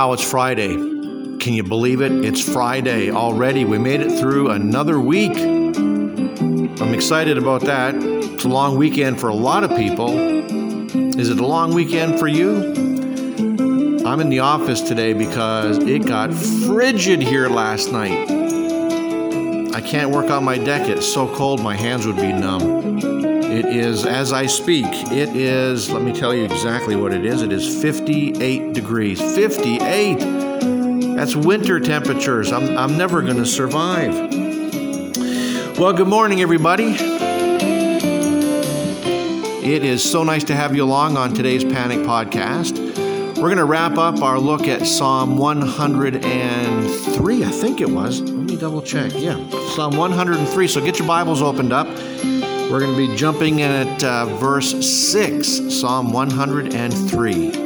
Wow, it's Friday. Can you believe it? It's Friday already. We made it through another week. I'm excited about that. It's a long weekend for a lot of people. Is it a long weekend for you? I'm in the office today because it got frigid here last night. I can't work on my deck. It's so cold my hands would be numb. It is, as I speak, let me tell you exactly what it is. It is 58 degrees. 58! That's winter temperatures. I'm never going to survive. Well, good morning, everybody. It is so nice to have you along on today's Panic Podcast. We're going to wrap up our look at Psalm 103, I think it was. Let me double check. Yeah, Psalm 103. So get your Bibles opened up. We're going to be jumping in at verse 6, Psalm 103.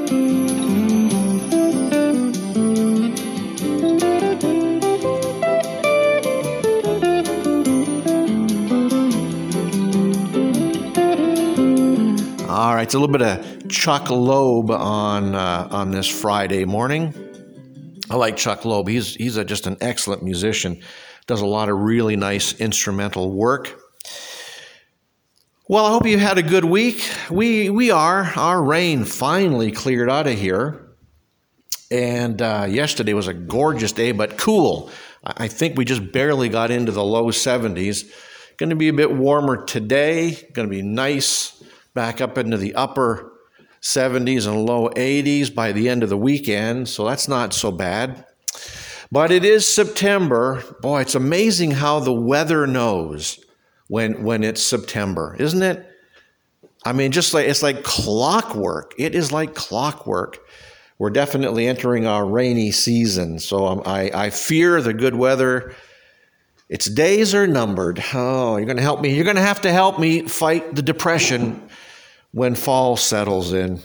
All right, it's a little bit of Chuck Loeb on this Friday morning. I like Chuck Loeb. He's just an excellent musician. Does a lot of really nice instrumental work. Well, I hope you had a good week. Our rain finally cleared out of here. And yesterday was a gorgeous day, but cool. I think we just barely got into the low 70s. Going to be a bit warmer today. Going to be nice. Back up into the upper 70s and low 80s by the end of the weekend. So that's not so bad. But it is September. Boy, it's amazing how the weather knows when it's September, isn't it? I mean, it's like clockwork. It is like clockwork. We're definitely entering our rainy season. So I fear the good weather. Its days are numbered. Oh, you're going to help me. You're going to have to help me fight the depression when fall settles in.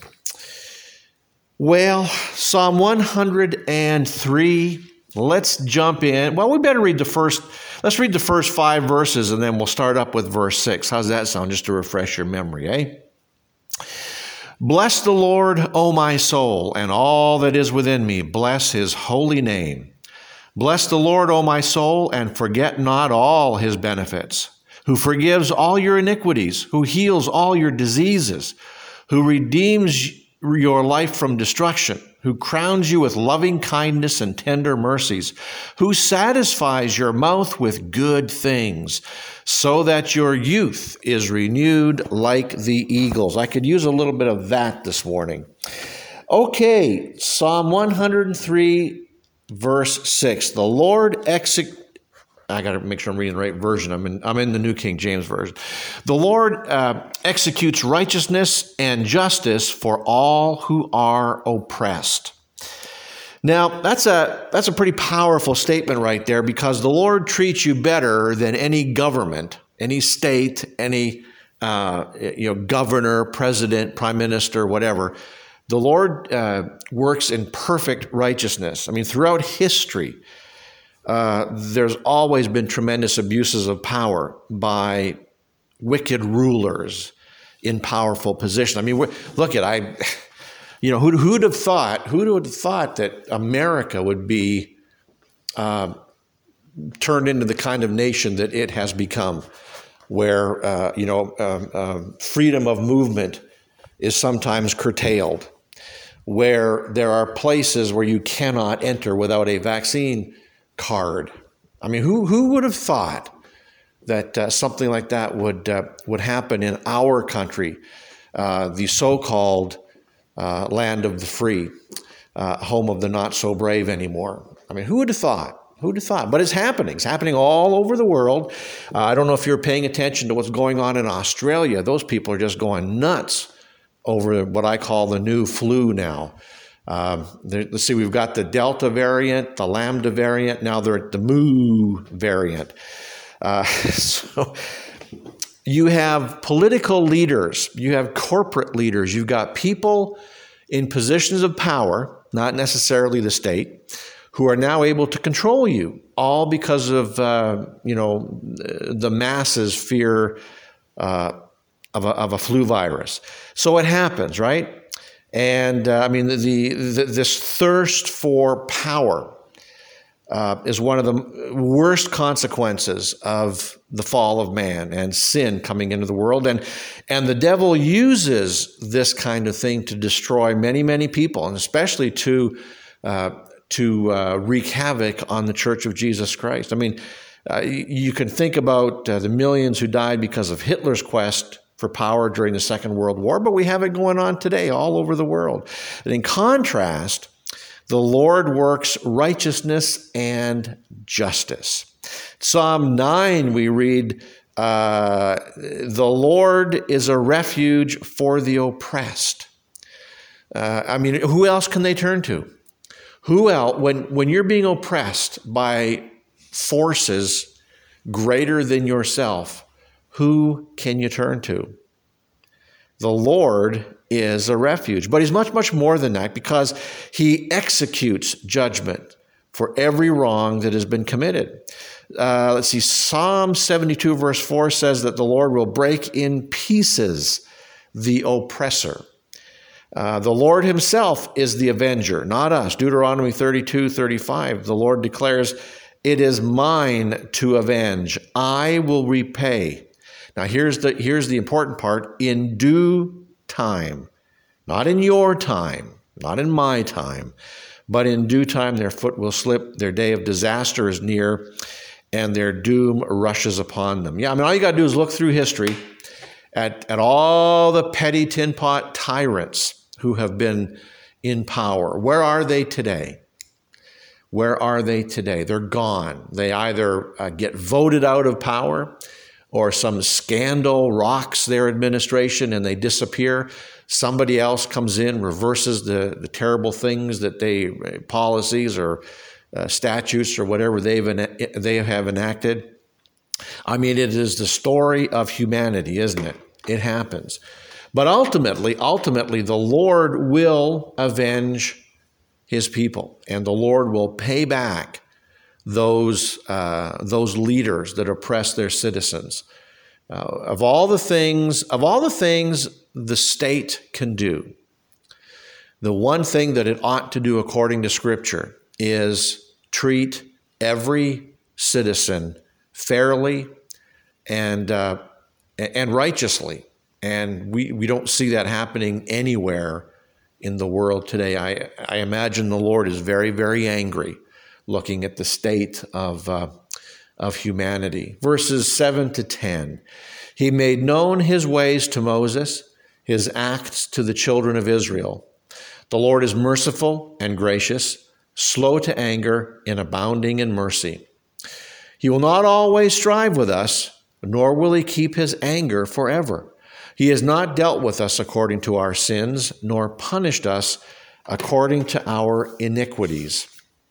Well, Psalm 103. Let's jump in. Well, we better read let's read the first 5 verses, and then we'll start up with verse 6. How's that sound, just to refresh your memory, eh? Bless the Lord, O my soul, and all that is within me. Bless his holy name. Bless the Lord, O my soul, and forget not all his benefits, who forgives all your iniquities, who heals all your diseases, who redeems your life from destruction, who crowns you with loving kindness and tender mercies, who satisfies your mouth with good things, so that your youth is renewed like the eagles. I could use a little bit of that this morning. Okay, Psalm 103, verse 6. The Lord I got to make sure I'm reading the right version. I'm in the New King James Version. The Lord executes righteousness and justice for all who are oppressed. Now, that's a pretty powerful statement right there, because the Lord treats you better than any government, any state, any governor, president, prime minister, whatever. The Lord works in perfect righteousness. I mean, throughout history, there's always been tremendous abuses of power by wicked rulers in powerful positions. I mean, look at who'd have thought that America would be turned into the kind of nation that it has become, where freedom of movement is sometimes curtailed, where there are places where you cannot enter without a vaccine card. I mean, who would have thought that something like that would happen in our country, the so-called land of the free, home of the not so brave anymore? I mean, who would have thought? Who'd have thought? But it's happening. It's happening all over the world. I don't know if you're paying attention to what's going on in Australia. Those people are just going nuts over what I call the new flu now. Let's see, we've got the Delta variant, the Lambda variant, now they're at the Mu variant. So you have political leaders, you have corporate leaders, you've got people in positions of power, not necessarily the state, who are now able to control you, all because of, the masses' fear of a flu virus. So it happens, right? And this thirst for power is one of the worst consequences of the fall of man and sin coming into the world. And the devil uses this kind of thing to destroy many, many people, and especially to wreak havoc on the Church of Jesus Christ. You can think about the millions who died because of Hitler's quest for power during the Second World War, but we have it going on today all over the world. And in contrast, the Lord works righteousness and justice. Psalm 9, we read, the Lord is a refuge for the oppressed. Who else can they turn to? Who else, when you're being oppressed by forces greater than yourself, who can you turn to? The Lord is a refuge. But he's much, much more than that, because he executes judgment for every wrong that has been committed. Psalm 72 verse 4 says that the Lord will break in pieces the oppressor. The Lord himself is the avenger, not us. Deuteronomy 32:35, the Lord declares, "It is mine to avenge. I will repay." Now here's the important part: in due time, not in your time, not in my time, but in due time their foot will slip, their day of disaster is near, and their doom rushes upon them. All you got to do is look through history at all the petty tin pot tyrants who have been in power. Where are they today? Where are they today? They're gone. They either get voted out of power, or some scandal rocks their administration and they disappear. Somebody else comes in, reverses the terrible things that policies or statutes or whatever they have enacted. It is the story of humanity, isn't it? It happens. But ultimately, the Lord will avenge his people, and the Lord will pay back those leaders that oppress their citizens. Of all the things the state can do, the one thing that it ought to do according to Scripture is treat every citizen fairly and righteously. And we don't see that happening anywhere in the world today. I imagine the Lord is very, very angry looking at the state of humanity. Verses 7 to 10. He made known his ways to Moses, his acts to the children of Israel. The Lord is merciful and gracious, slow to anger, and abounding in mercy. He will not always strive with us, nor will he keep his anger forever. He has not dealt with us according to our sins, nor punished us according to our iniquities.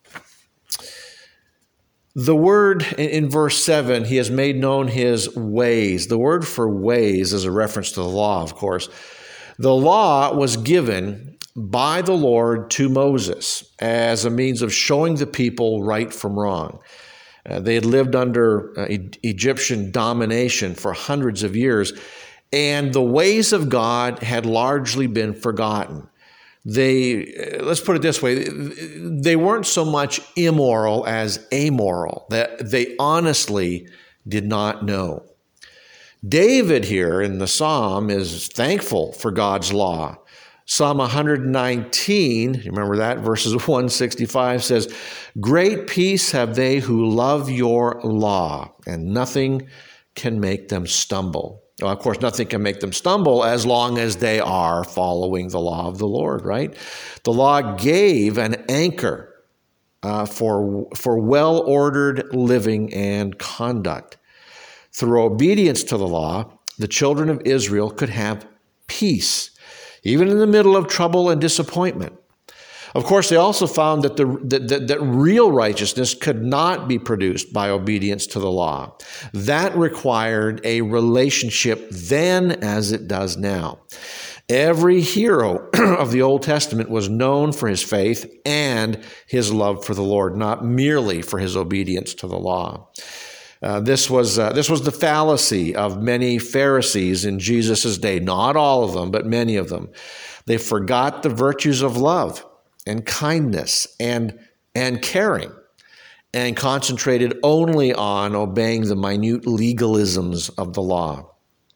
The word in verse 7, he has made known his ways. The word for ways is a reference to the law, of course. The law was given by the Lord to Moses as a means of showing the people right from wrong. They had lived under Egyptian domination for hundreds of years, and the ways of God had largely been forgotten. Let's put it this way, they weren't so much immoral as amoral, that they honestly did not know. David here in the psalm is thankful for God's law. Psalm 119, remember that, verses 165 says, "Great peace have they who love your law, and nothing can make them stumble." Well, of course, nothing can make them stumble as long as they are following the law of the Lord, right? The law gave an anchor for well-ordered living and conduct. Through obedience to the law, the children of Israel could have peace, even in the middle of trouble and disappointment. Of course, they also found that real righteousness could not be produced by obedience to the law. That required a relationship then as it does now. Every hero of the Old Testament was known for his faith and his love for the Lord, not merely for his obedience to the law. This was the fallacy of many Pharisees in Jesus' day. Not all of them, but many of them. They forgot the virtues of love and kindness and caring, and concentrated only on obeying the minute legalisms of the law.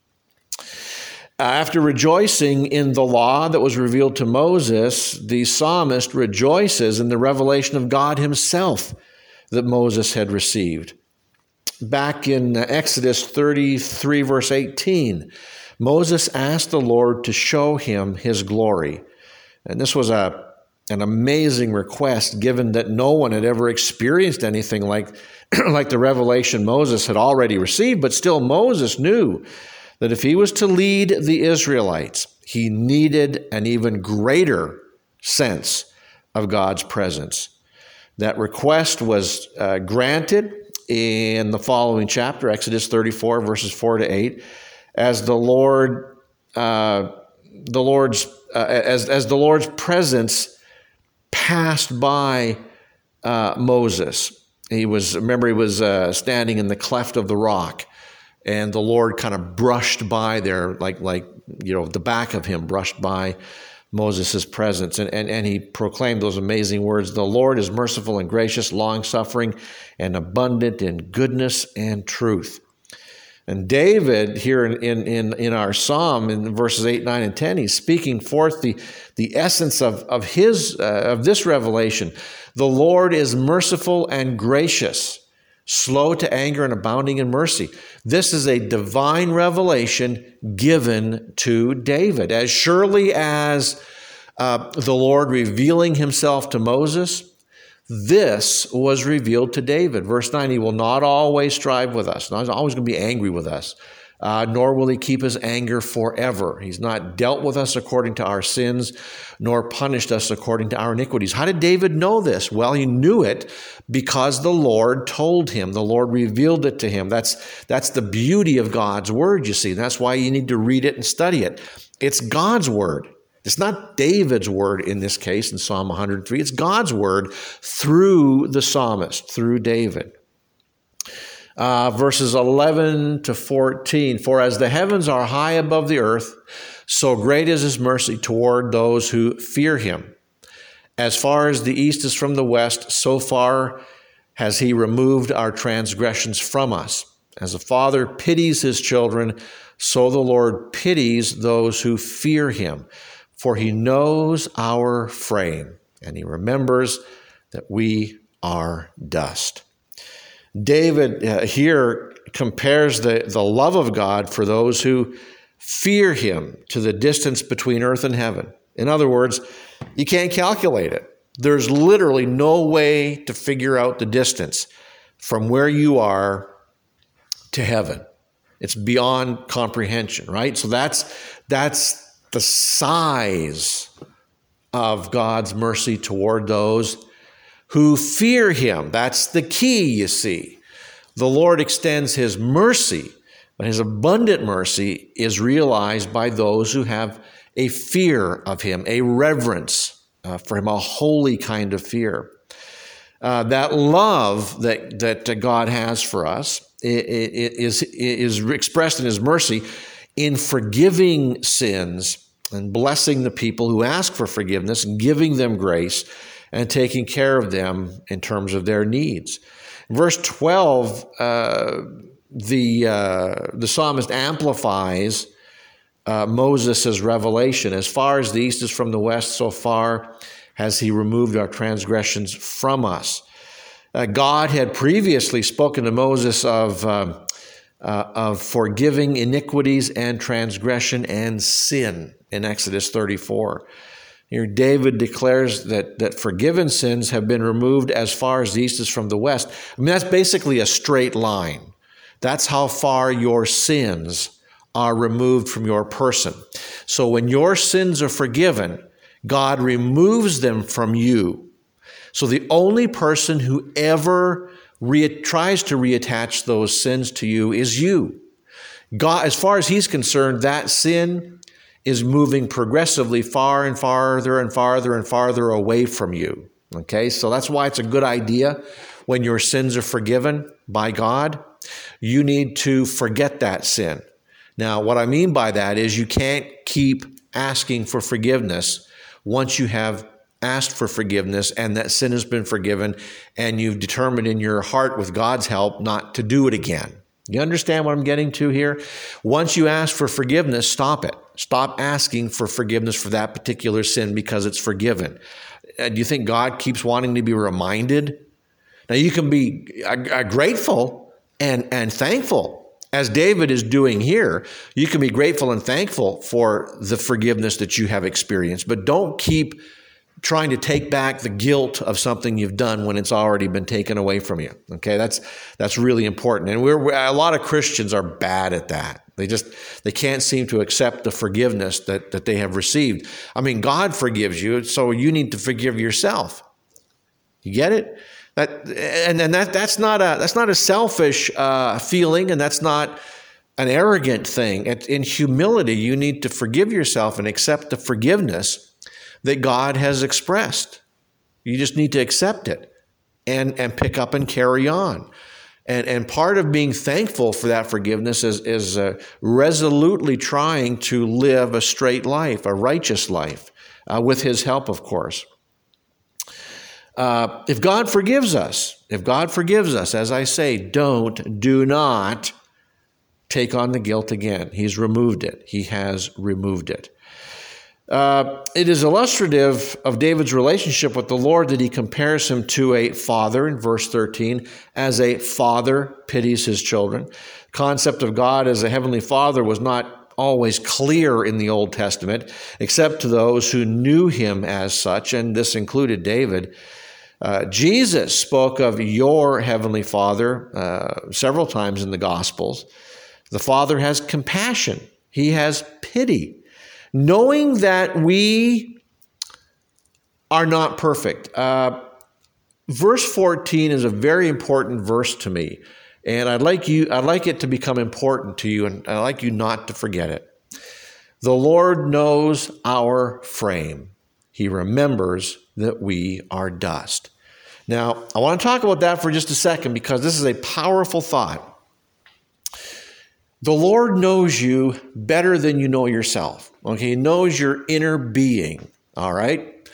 After rejoicing in the law that was revealed to Moses, the psalmist rejoices in the revelation of God himself that Moses had received. Back in Exodus 33, verse 18, Moses asked the Lord to show him his glory. And this was an amazing request, given that no one had ever experienced anything like the revelation Moses had already received. But still, Moses knew that if he was to lead the Israelites, he needed an even greater sense of God's presence. That request was granted in the following chapter, Exodus 34, verses 4 to 8, as the Lord's presence passed by Moses. He was standing in the cleft of the rock, and the Lord kind of brushed by there, like the back of him brushed by Moses' presence. And he proclaimed those amazing words, "The Lord is merciful and gracious, long-suffering, and abundant in goodness and truth." And David, here in our psalm, in verses 8, 9, and 10, he's speaking forth the essence of this revelation. The Lord is merciful and gracious, slow to anger and abounding in mercy. This is a divine revelation given to David. As surely as the Lord revealing himself to Moses, this was revealed to David. Verse 9, he will not always strive with us. He's always going to be angry with us, nor will he keep his anger forever. He's not dealt with us according to our sins, nor punished us according to our iniquities. How did David know this? Well, he knew it because the Lord told him. The Lord revealed it to him. That's the beauty of God's word, you see. That's why you need to read it and study it. It's God's word. It's not David's word in this case in Psalm 103. It's God's word through the psalmist, through David. Verses 11 to 14, "For as the heavens are high above the earth, so great is his mercy toward those who fear him. As far as the east is from the west, so far has he removed our transgressions from us. As a father pities his children, so the Lord pities those who fear him. For he knows our frame, and he remembers that we are dust." David here compares the love of God for those who fear him to the distance between earth and heaven. In other words, you can't calculate it. There's literally no way to figure out the distance from where you are to heaven. It's beyond comprehension, right? So that's the size of God's mercy toward those who fear him. That's the key, you see. The Lord extends his mercy, but his abundant mercy is realized by those who have a fear of him, a reverence for him, a holy kind of fear. That love that God has for us is expressed in his mercy in forgiving sins and blessing the people who ask for forgiveness and giving them grace and taking care of them in terms of their needs. In verse 12, the psalmist amplifies Moses' revelation. As far as the east is from the west, so far has he removed our transgressions from us. God had previously spoken to Moses of forgiving iniquities and transgression and sin in Exodus 34. Here, David declares that forgiven sins have been removed as far as the east is from the west. I mean, that's basically a straight line. That's how far your sins are removed from your person. So when your sins are forgiven, God removes them from you. So the only person who ever tries to reattach those sins to you is you. God, as far as he's concerned, that sin is moving progressively far and farther and farther and farther away from you. Okay, so that's why it's a good idea when your sins are forgiven by God, you need to forget that sin. Now, what I mean by that is you can't keep asking for forgiveness once you have asked for forgiveness and that sin has been forgiven and you've determined in your heart with God's help not to do it again. You understand what I'm getting to here? Once you ask for forgiveness, stop it. Stop asking for forgiveness for that particular sin because it's forgiven. Do you think God keeps wanting to be reminded? Now, you can be grateful and thankful, as David is doing here. You can be grateful and thankful for the forgiveness that you have experienced, but don't keep trying to take back the guilt of something you've done when it's already been taken away from you. Okay, that's really important. And a lot of Christians are bad at that. They can't seem to accept the forgiveness that they have received. I mean, God forgives you, so you need to forgive yourself. You get it? That's not a selfish feeling, and that's not an arrogant thing. In humility, you need to forgive yourself and accept the forgiveness that God has expressed. You just need to accept it and pick up and carry on. And part of being thankful for that forgiveness is resolutely trying to live a straight life, a righteous life, with His help, of course. If God forgives us, as I say, do not take on the guilt again. He's removed it. He has removed it. It is illustrative of David's relationship with the Lord that he compares him to a father in verse 13, as a father pities his children. The concept of God as a heavenly father was not always clear in the Old Testament, except to those who knew him as such, and this included David. Jesus spoke of your heavenly Father several times in the Gospels. The Father has compassion. He has pity. Knowing that we are not perfect. Verse 14 is a very important verse to me, and I'd like it to become important to you, and I'd like you not to forget it. The Lord knows our frame. He remembers that we are dust. Now, I want to talk about that for just a second because this is a powerful thought. The Lord knows you better than you know yourself. Okay, He knows your inner being, all right?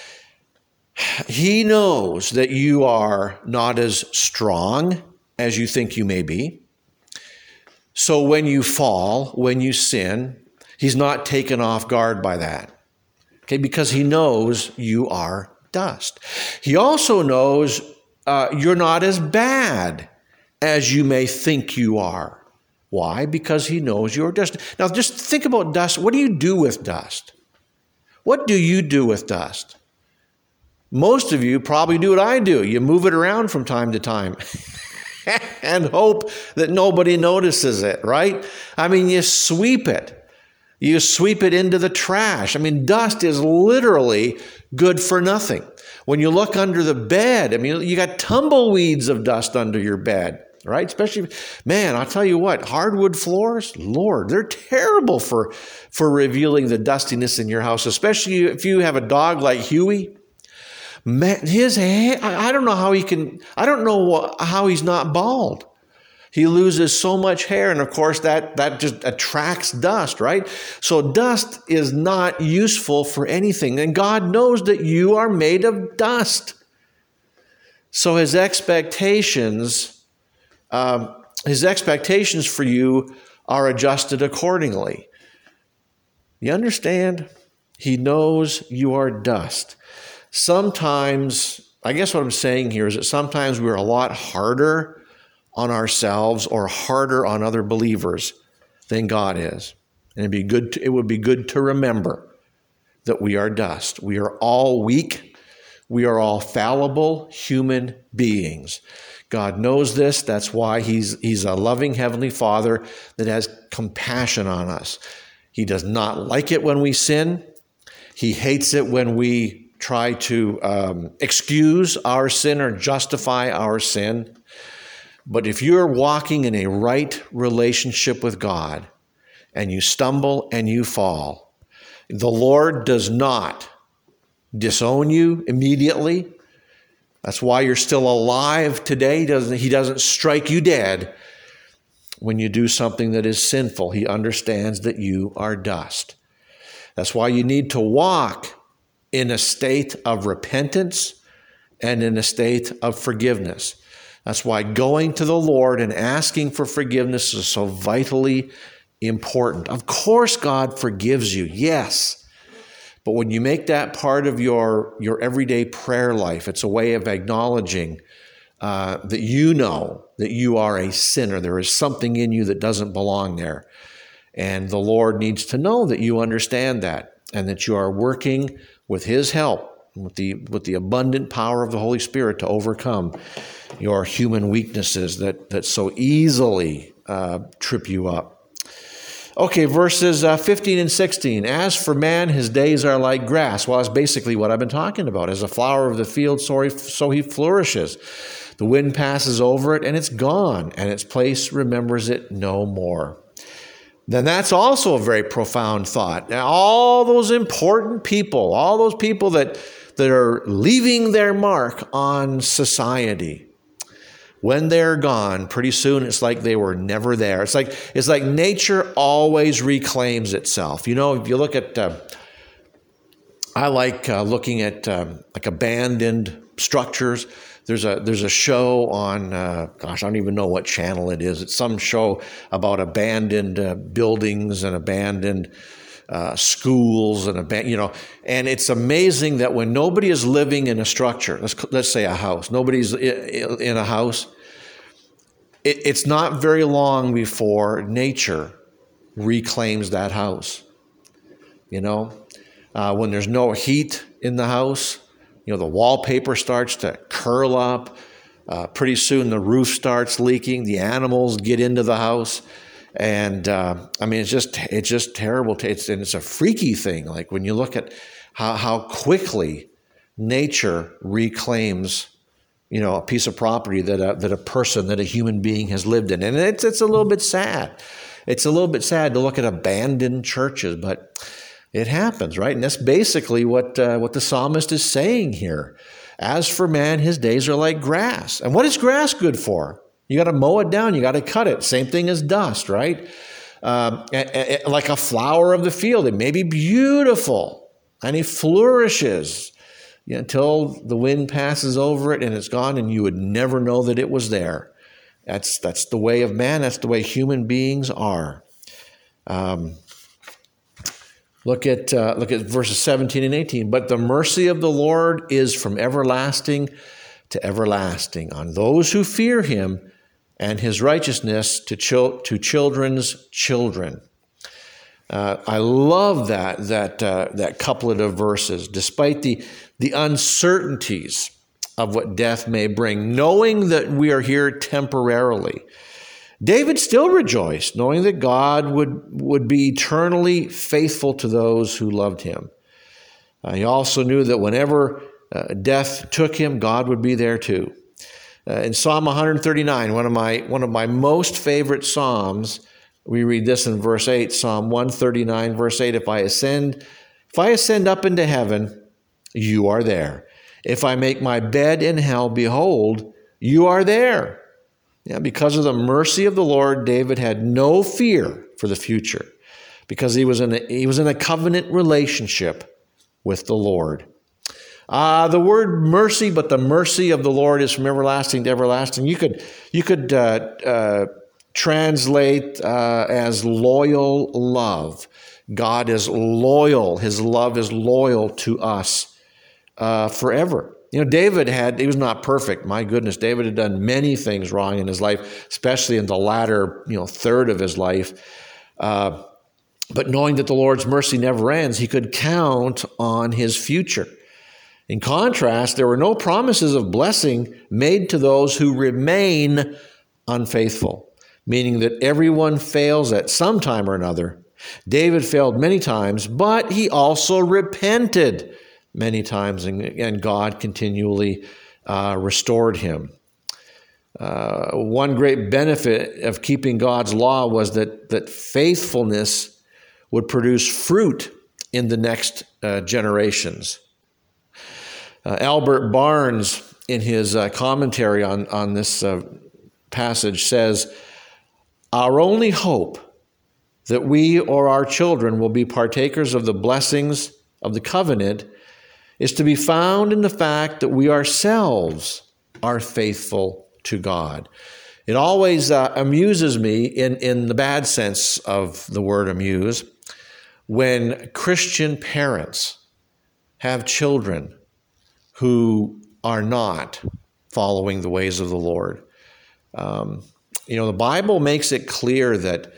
He knows that you are not as strong as you think you may be. So when you fall, when you sin, He's not taken off guard by that. Okay, because He knows you are dust. He also knows you're not as bad as you may think you are. Why? Because He knows you're dust. Now, just think about dust. What do you do with dust? What do you do with dust? Most of you probably do what I do. You move it around from time to time and hope that nobody notices it, right? I mean, you sweep it. You sweep it into the trash. I mean, dust is literally good for nothing. When you look under the bed, I mean, you got tumbleweeds of dust under your bed. Right? Especially, man, I'll tell you what, hardwood floors, Lord, they're terrible for revealing the dustiness in your house, especially if you have a dog like Huey. Man, his hair, I don't know how he's not bald. He loses so much hair, and of course that just attracts dust, right? So dust is not useful for anything, and God knows that you are made of dust. So His expectations for you are adjusted accordingly. You understand? He knows you are dust. Sometimes, I guess what I'm saying here is that sometimes we're a lot harder on ourselves or harder on other believers than God is. And it would be good to remember that we are dust. We are all weak. We are all fallible human beings. God knows this. That's why He's a loving Heavenly Father that has compassion on us. He does not like it when we sin. He hates it when we try to excuse our sin or justify our sin. But if you're walking in a right relationship with God and you stumble and you fall, the Lord does not disown you immediately. That's why you're still alive today. He doesn't strike you dead when you do something that is sinful. He understands that you are dust. That's why you need to walk in a state of repentance and in a state of forgiveness. That's why going to the Lord and asking for forgiveness is so vitally important. Of course, God forgives you, yes. But when you make that part of your everyday prayer life, it's a way of acknowledging that you know that you are a sinner. There is something in you that doesn't belong there. And the Lord needs to know that you understand that and that you are working with His help, with the abundant power of the Holy Spirit to overcome your human weaknesses that so easily trip you up. Okay, verses 15 and 16. As for man, his days are like grass. Well, that's basically what I've been talking about. As a flower of the field, so he flourishes. The wind passes over it, and it's gone, and its place remembers it no more. Then that's also a very profound thought. Now, all those important people, all those people that are leaving their mark on society, when they're gone, pretty soon it's like they were never there. It's like nature always reclaims itself. You know, if you look at, I like looking at like abandoned structures. There's a show on, I don't even know what channel it is. It's some show about abandoned buildings and abandoned schools and and it's amazing that when nobody is living in a structure, let's say a house, nobody's in a house, it's not very long before nature reclaims that house. When there's no heat in the house, the wallpaper starts to curl up. Pretty soon the roof starts leaking. The animals get into the house. And it's just terrible. It's a freaky thing. Like when you look at how quickly nature reclaims, a piece of property that a human being has lived in, and it's a little bit sad. It's a little bit sad to look at abandoned churches, but it happens, right? And that's basically what the psalmist is saying here. As for man, his days are like grass. And what is grass good for? You got to mow it down. You got to cut it. Same thing as dust, right? Like a flower of the field. It may be beautiful and it flourishes until the wind passes over it and it's gone, and you would never know that it was there. That's the way of man. That's the way human beings are. Look at verses 17 and 18. But the mercy of the Lord is from everlasting to everlasting on those who fear Him, and His righteousness to children's children. I love that couplet of verses. Despite the uncertainties of what death may bring, knowing that we are here temporarily, David still rejoiced, knowing that God would be eternally faithful to those who loved Him. He also knew that whenever death took him, God would be there too. In Psalm 139, one of my most favorite psalms, we read this in verse 8, Psalm 139, verse 8, if I ascend up into heaven, you are there. If I make my bed in hell, behold, you are there. Yeah, because of the mercy of the Lord, David had no fear for the future, because he was in a covenant relationship with the Lord. The word mercy, but the mercy of the Lord is from everlasting to everlasting. You could translate as loyal love. God is loyal. His love is loyal to us forever. David he was not perfect. My goodness, David had done many things wrong in his life, especially in the latter, third of his life. But knowing that the Lord's mercy never ends, he could count on his future. In contrast, there were no promises of blessing made to those who remain unfaithful, meaning that everyone fails at some time or another. David failed many times, but he also repented many times, and God continually restored him. One great benefit of keeping God's law was that faithfulness would produce fruit in the next generations. Albert Barnes in his commentary on this passage, says, "Our only hope that we or our children will be partakers of the blessings of the covenant is to be found in the fact that we ourselves are faithful to God." It always amuses me, in the bad sense of the word amuse, when Christian parents have children who are not following the ways of the Lord. The Bible makes it clear that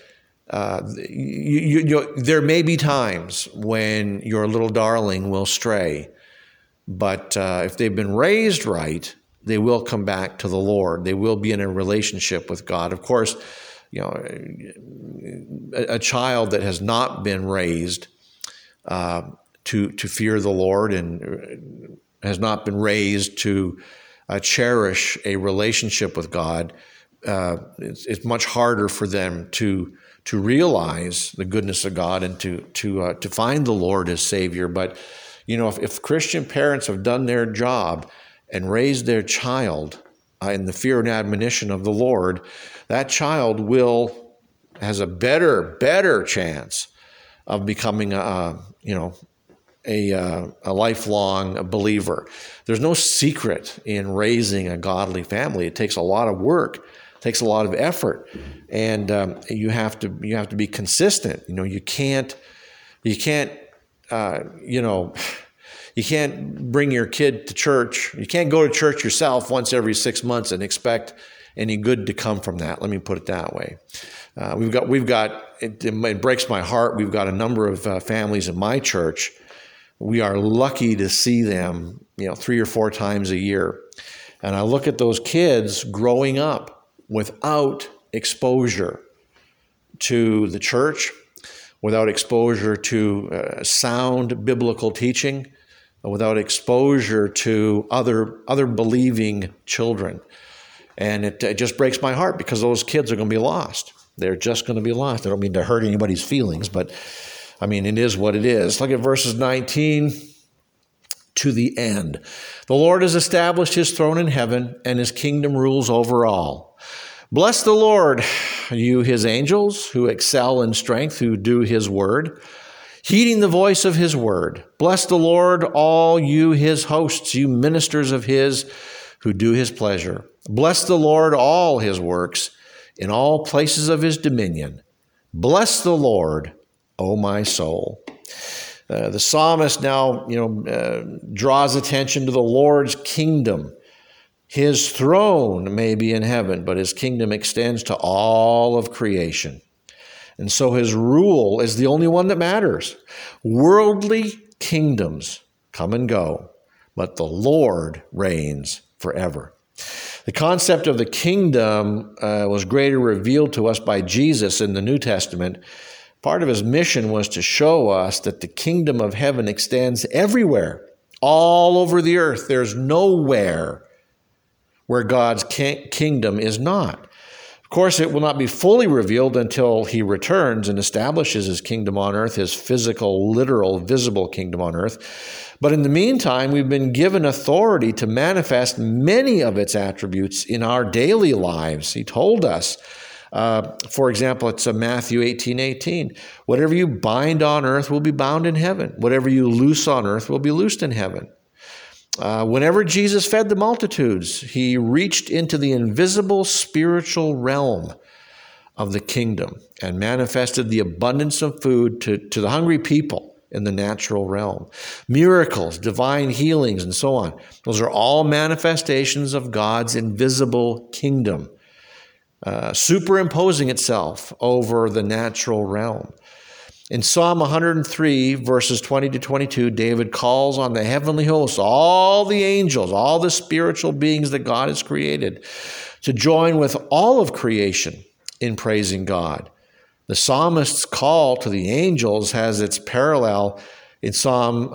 there may be times when your little darling will stray, but if they've been raised right, they will come back to the Lord. They will be in a relationship with God. Of course, a child that has not been raised to fear the Lord and has not been raised to cherish a relationship with God, it's much harder for them to realize the goodness of God and to find the Lord as Savior. But if Christian parents have done their job and raised their child in the fear and admonition of the Lord, that child has a better chance of becoming a lifelong believer. There's no secret in raising a godly family. It takes a lot of work, it takes a lot of effort, and you have to be consistent. You can't bring your kid to church. You can't go to church yourself once every 6 months and expect any good to come from that. Let me put it that way. We've got. It breaks my heart. We've got a number of families in my church. We are lucky to see them, 3 or 4 times a year. And I look at those kids growing up without exposure to the church, without exposure to sound biblical teaching, without exposure to other believing children. And it just breaks my heart, because those kids are going to be lost. They're just going to be lost. I don't mean to hurt anybody's feelings, but it is what it is. Look at verses 19 to the end. "The Lord has established his throne in heaven, and his kingdom rules over all. Bless the Lord, you his angels, who excel in strength, who do his word, heeding the voice of his word. Bless the Lord, all you his hosts, you ministers of his, who do his pleasure. Bless the Lord, all his works, in all places of his dominion. Bless the Lord, O my soul." The psalmist now, draws attention to the Lord's kingdom. His throne may be in heaven, but his kingdom extends to all of creation. And so his rule is the only one that matters. Worldly kingdoms come and go, but the Lord reigns forever. The concept of the kingdom was greatly revealed to us by Jesus in the New Testament. Part of his mission was to show us that the kingdom of heaven extends everywhere, all over the earth. There's nowhere where God's kingdom is not. Of course, it will not be fully revealed until he returns and establishes his kingdom on earth, his physical, literal, visible kingdom on earth. But in the meantime, we've been given authority to manifest many of its attributes in our daily lives. He told us, for example, it's Matthew 18:18. "Whatever you bind on earth will be bound in heaven. Whatever you loose on earth will be loosed in heaven." Whenever Jesus fed the multitudes, he reached into the invisible spiritual realm of the kingdom and manifested the abundance of food to the hungry people in the natural realm. Miracles, divine healings, and so on. Those are all manifestations of God's invisible kingdom, superimposing itself over the natural realm. In Psalm 103, verses 20 to 22, David calls on the heavenly hosts, all the angels, all the spiritual beings that God has created, to join with all of creation in praising God. The psalmist's call to the angels has its parallel in Psalm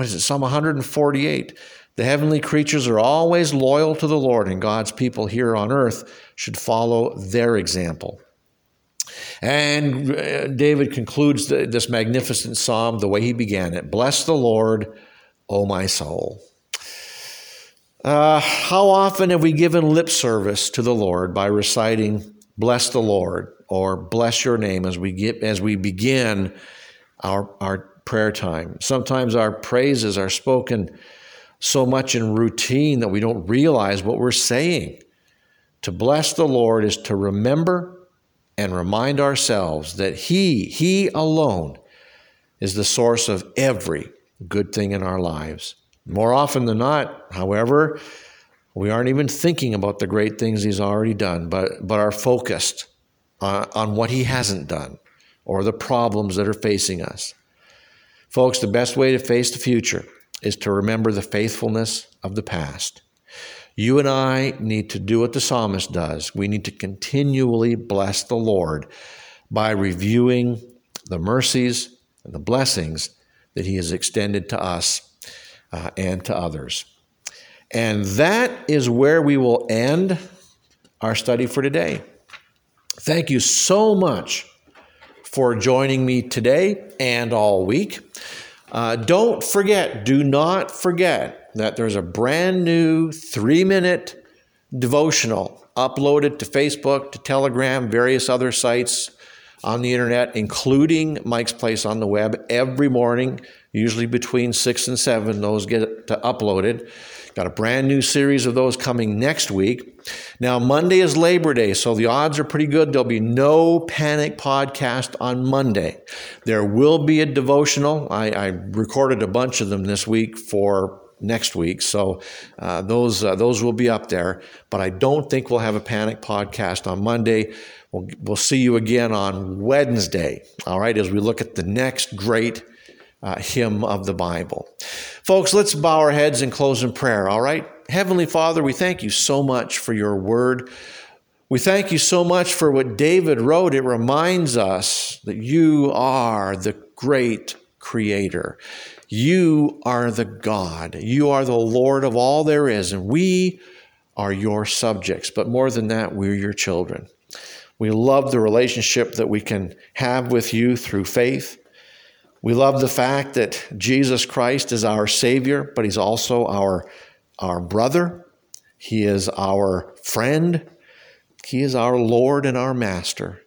148. The heavenly creatures are always loyal to the Lord, and God's people here on earth should follow their example. And David concludes this magnificent psalm the way he began it. "Bless the Lord, O my soul." How often have we given lip service to the Lord by reciting, "Bless the Lord," or "Bless your name" as we begin our prayer time? Sometimes our praises are spoken so much in routine that we don't realize what we're saying. To bless the Lord is to remember and remind ourselves that He alone is the source of every good thing in our lives. More often than not, however, we aren't even thinking about the great things He's already done, but are focused on what He hasn't done or the problems that are facing us. Folks, the best way to face the future is to remember the faithfulness of the past. You and I need to do what the psalmist does. We need to continually bless the Lord by reviewing the mercies and the blessings that He has extended to us and to others. And that is where we will end our study for today. Thank you so much for joining me today and all week. Do not forget that there's a brand new 3-minute devotional uploaded to Facebook, to Telegram, various other sites on the internet, including Mike's Place on the web every morning, usually between 6 and 7. Those get uploaded. Got a brand new series of those coming next week. Now, Monday is Labor Day, so the odds are pretty good there'll be no Panic podcast on Monday. There will be a devotional. I recorded a bunch of them this week for next week, so those will be up there. But I don't think we'll have a Panic podcast on Monday. We'll see you again on Wednesday, all right, as we look at the next great hymn of the Bible. Folks, let's bow our heads and close in prayer, all right? Heavenly Father, we thank you so much for your word. We thank you so much for what David wrote. It reminds us that you are the great creator. You are the God. You are the Lord of all there is, and we are your subjects. But more than that, we're your children. We love the relationship that we can have with you through faith. We love the fact that Jesus Christ is our Savior, but He's also our brother. He is our friend. He is our Lord and our Master.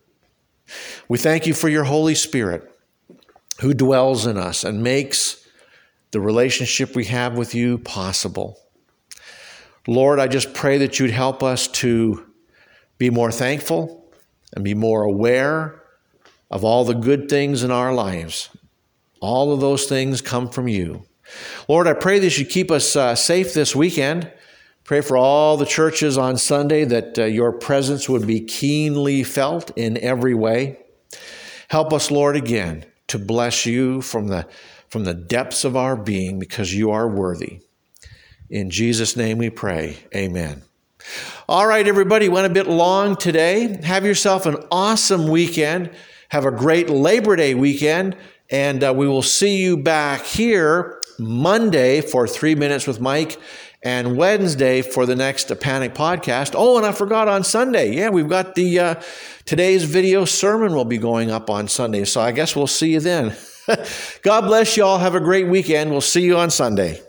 We thank you for your Holy Spirit who dwells in us and makes the relationship we have with you possible. Lord, I just pray that you'd help us to be more thankful and be more aware of all the good things in our lives. All of those things come from you. Lord, I pray that you keep us safe this weekend. Pray for all the churches on Sunday that your presence would be keenly felt in every way. Help us, Lord, again, to bless you from the depths of our being because you are worthy. In Jesus' name we pray. Amen. All right, everybody, went a bit long today. Have yourself an awesome weekend. Have a great Labor Day weekend. And we will see you back here Monday for 3 Minutes with Mike and Wednesday for the next Panic podcast. Oh, and I forgot on Sunday. Yeah, we've got today's video sermon will be going up on Sunday. So I guess we'll see you then. God bless you all. Have a great weekend. We'll see you on Sunday.